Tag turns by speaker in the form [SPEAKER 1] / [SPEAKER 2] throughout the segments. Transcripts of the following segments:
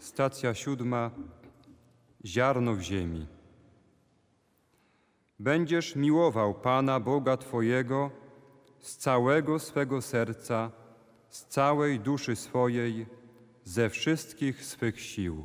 [SPEAKER 1] Stacja 7. Ziarno w ziemi. Będziesz miłował Pana Boga Twojego z całego swego serca, z całej duszy swojej, ze wszystkich swych sił.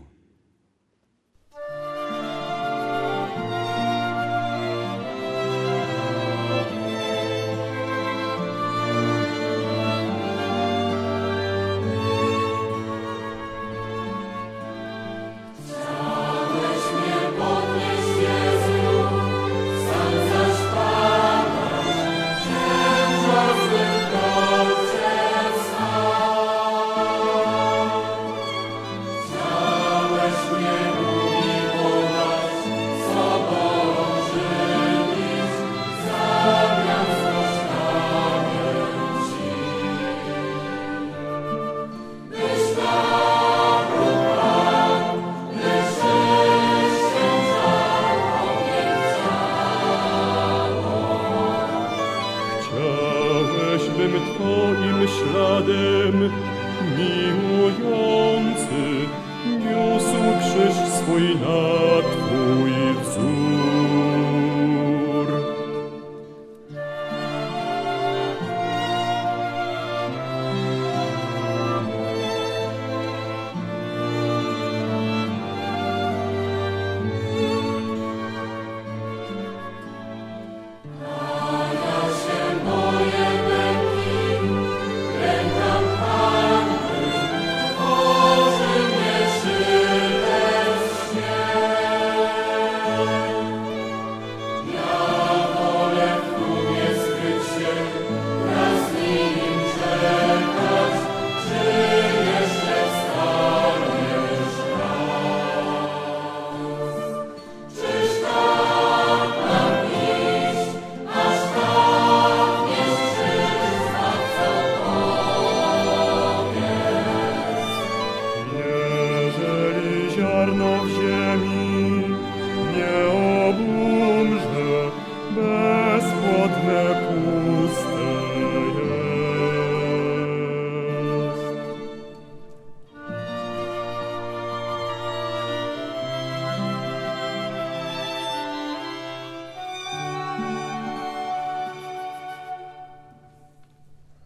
[SPEAKER 2] Twoim śladem miłujący niósł krzyż swój